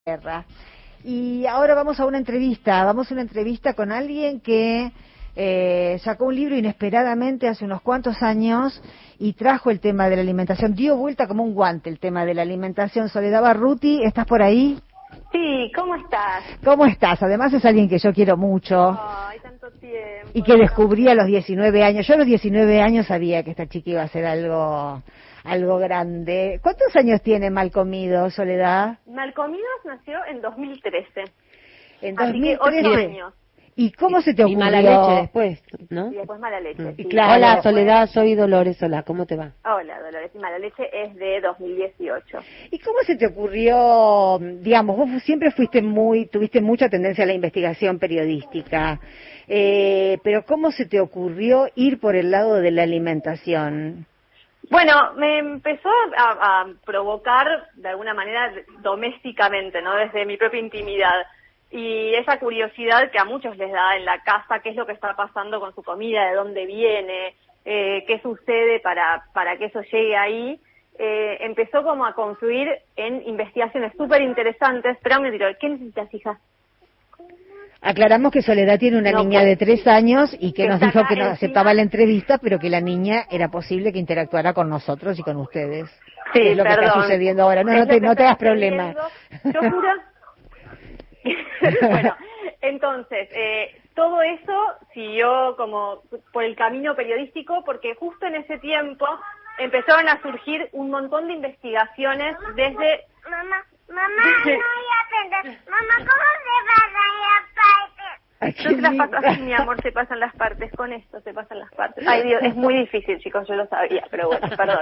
Guerra. Y ahora vamos a una entrevista con alguien que sacó un libro inesperadamente hace unos cuantos años y trajo el tema de la alimentación, dio vuelta como un guante el tema de la alimentación. Soledad Barruti, ¿estás por ahí? Sí, ¿cómo estás? ¿Cómo estás? Además es alguien que yo quiero mucho. Ay, tanto tiempo. Y que descubrí a los 19 años. Yo a los 19 años sabía que esta chica iba a ser algo grande. ¿Cuántos años tiene Malcomido, Soledad? Malcomidos nació en 2013. En Así que 2013. 8 años. ¿Y cómo se te ocurrió? Y Mala Leche después, ¿no? Y después Mala Leche. Sí. Claro. Hola, Después... Soledad, soy Dolores. Hola, ¿cómo te va? Hola, Dolores. Y Mala Leche es de 2018. ¿Y cómo se te ocurrió, digamos, vos siempre tuviste mucha tendencia a la investigación periodística, pero cómo se te ocurrió ir por el lado de la alimentación? Bueno, me empezó a provocar de alguna manera domésticamente, ¿no? Desde mi propia intimidad. Y esa curiosidad que a muchos les da en la casa, qué es lo que está pasando con su comida, de dónde viene, qué sucede para que eso llegue ahí, empezó como a confluir en investigaciones súper interesantes. Pero un momentito, ¿qué necesitas, hija? Aclaramos que Soledad tiene una niña de 3 años y que nos dijo que no aceptaba la entrevista, pero que la niña era posible que interactuara con nosotros y con ustedes. Sí, es lo que está sucediendo ahora. No te hagas problema. Yo juro. Bueno, entonces, todo eso siguió como por el camino periodístico, porque justo en ese tiempo empezaron a surgir un montón de investigaciones desde... Mamá, no voy a aprender. Mamá, ¿cómo se pasa la parte? No se las paso así, mi amor, se pasan las partes, con esto se pasan las partes. Ay, Dios, es muy difícil, chicos, yo lo sabía, pero bueno, perdón.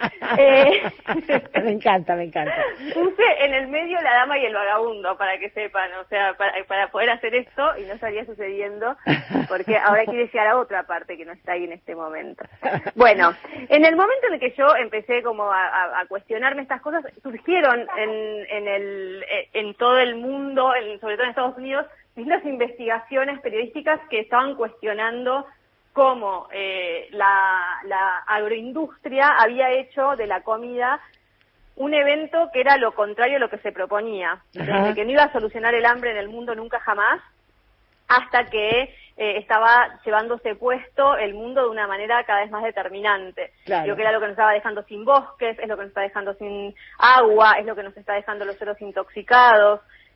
Me encanta. Puse en el medio La Dama y el Vagabundo, para que sepan, o sea, para poder hacer esto, y no estaría sucediendo, porque ahora quiere llegar a otra parte que no está ahí en este momento. Bueno, en el momento en el que yo empecé como a cuestionarme estas cosas, surgieron en todo el mundo, sobre todo en Estados Unidos, distintas investigaciones periodísticas que estaban cuestionando cómo la agroindustria había hecho de la comida un evento que era lo contrario a lo que se proponía, desde que no iba a solucionar el hambre en el mundo nunca jamás, hasta que estaba llevándose puesto el mundo de una manera cada vez más determinante. Claro. Lo que era lo que nos estaba dejando sin bosques, es lo que nos está dejando sin agua, es lo que nos está dejando los suelos intoxicados.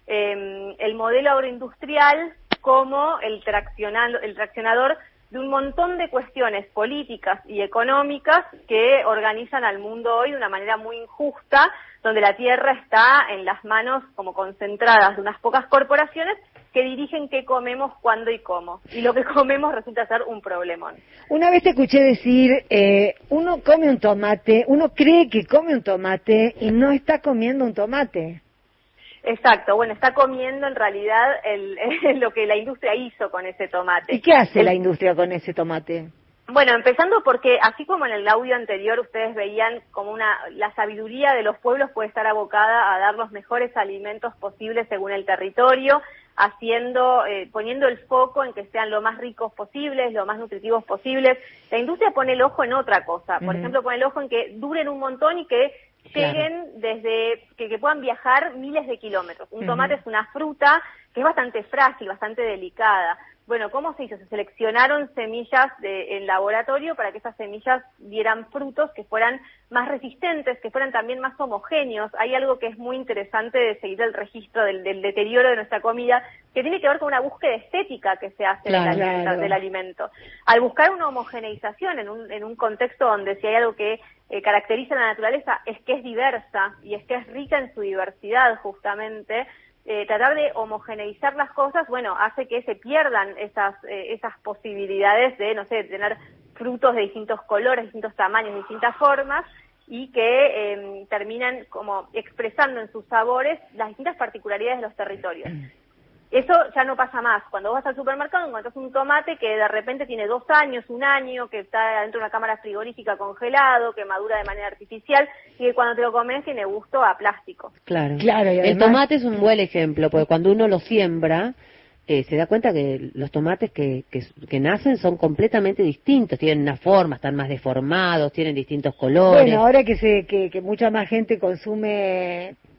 El modelo agroindustrial como el traccionador de un montón de cuestiones políticas y económicas que organizan al mundo hoy de una manera muy injusta, donde la tierra está en las manos como concentradas de unas pocas corporaciones que dirigen qué comemos, cuándo y cómo. Y lo que comemos resulta ser un problemón. Una vez te escuché decir, uno come un tomate, uno cree que come un tomate y no está comiendo un tomate. Exacto, bueno, está comiendo en realidad lo que la industria hizo con ese tomate. ¿Y qué hace la industria con ese tomate? Bueno, empezando porque, así como en el audio anterior ustedes veían como la sabiduría de los pueblos puede estar abocada a dar los mejores alimentos posibles según el territorio, poniendo el foco en que sean lo más ricos posibles, lo más nutritivos posibles. La industria pone el ojo en otra cosa, por ejemplo, pone el ojo en que duren un montón y que lleguen desde que puedan viajar miles de kilómetros. Un tomate es una fruta que es bastante frágil, bastante delicada. Bueno, ¿cómo se hizo? Se seleccionaron semillas en laboratorio para que esas semillas dieran frutos que fueran más resistentes, que fueran también más homogéneos. Hay algo que es muy interesante de seguir el registro del deterioro de nuestra comida, que tiene que ver con una búsqueda estética que se hace del alimento. Al buscar una homogeneización en un contexto donde si hay algo que caracteriza a la naturaleza es que es diversa y es que es rica en su diversidad justamente, tratar de homogeneizar las cosas, bueno, hace que se pierdan esas posibilidades de, no sé, tener frutos de distintos colores, distintos tamaños, distintas formas, y que terminan como expresando en sus sabores las distintas particularidades de los territorios. Eso ya no pasa más. Cuando vos vas al supermercado encontrás un tomate que de repente tiene 2 años, 1 año, que está dentro de una cámara frigorífica congelado, que madura de manera artificial y que cuando te lo comes tiene gusto a plástico. Claro. Y además, el tomate es un buen ejemplo, porque cuando uno lo siembra, se da cuenta que los tomates que nacen son completamente distintos, tienen una forma, están más deformados, tienen distintos colores. Bueno, ahora que mucha más gente consume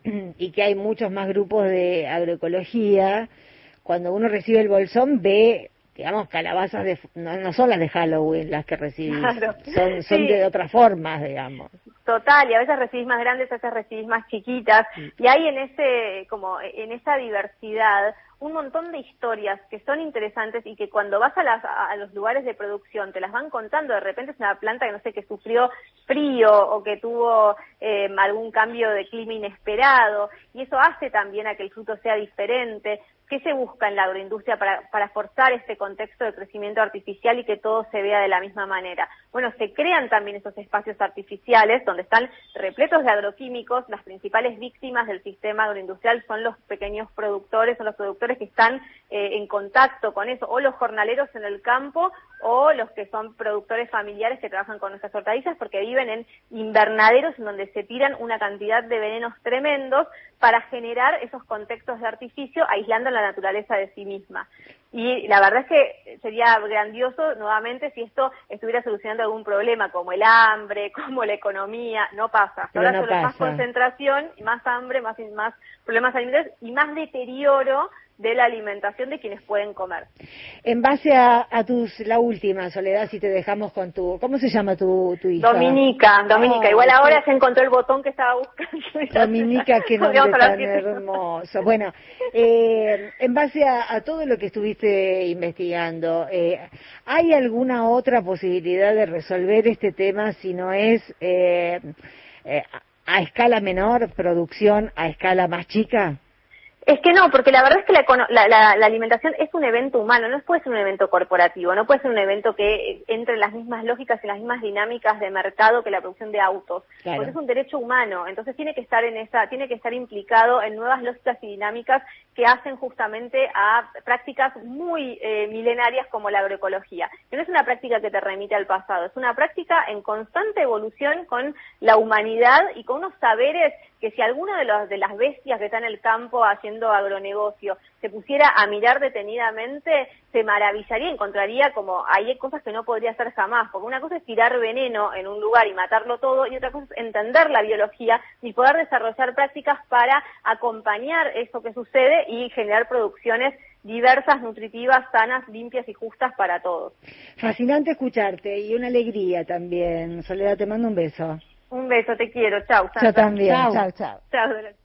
y que hay muchos más grupos de agroecología, cuando uno recibe el bolsón ve, digamos, calabazas no son las de Halloween las que recibís, Claro. son Sí. de otras formas, digamos. Total, y a veces recibís más grandes, a veces recibís más chiquitas, y hay en esa diversidad un montón de historias que son interesantes y que cuando vas a los lugares de producción te las van contando. De repente es una planta que no sé, que sufrió frío o que tuvo algún cambio de clima inesperado, y eso hace también a que el fruto sea diferente. ¿Qué se busca en la agroindustria para forzar este contexto de crecimiento artificial y que todo se vea de la misma manera? Bueno, se crean también esos espacios artificiales donde están repletos de agroquímicos. Las principales víctimas del sistema agroindustrial son los pequeños productores, son los productores que están en contacto con eso, o los jornaleros en el campo, o los que son productores familiares que trabajan con nuestras hortalizas, porque viven en invernaderos en donde se tiran una cantidad de venenos tremendos para generar esos contextos de artificio, aislando la naturaleza de sí misma. Y la verdad es que sería grandioso nuevamente si esto estuviera solucionando algún problema, como el hambre, como la economía. No pasa. Pero Ahora no solo es más pasa. concentración, más hambre, más problemas alimentarios y más deterioro de la alimentación de quienes pueden comer. En base a la última, Soledad, si te dejamos con ¿cómo se llama tu hija? Dominica. Ah, Igual ahora sí. se encontró el botón que estaba buscando. Dominica, qué nombre Podríamos hablar tan siete. hermoso. Bueno, en base a todo lo que estuviste investigando, ¿hay alguna otra posibilidad de resolver este tema si no es a escala menor, producción a escala más chica? Es que no, porque la verdad es que la alimentación es un evento humano, no puede ser un evento corporativo, no puede ser un evento que entre en las mismas lógicas y las mismas dinámicas de mercado que la producción de autos, Claro. porque es un derecho humano, entonces tiene que estar implicado en nuevas lógicas y dinámicas que hacen justamente a prácticas muy milenarias como la agroecología, que no es una práctica que te remite al pasado, es una práctica en constante evolución con la humanidad y con unos saberes que si alguna de las bestias que está en el campo haciendo agronegocio se pusiera a mirar detenidamente, se maravillaría, encontraría como hay cosas que no podría hacer jamás, porque una cosa es tirar veneno en un lugar y matarlo todo, y otra cosa es entender la biología y poder desarrollar prácticas para acompañar eso que sucede y generar producciones diversas, nutritivas, sanas, limpias y justas para todos. Fascinante escucharte y una alegría también. Soledad, te mando un beso. Un beso, te quiero, chau. Yo también, Chau. chau, chau. Chau.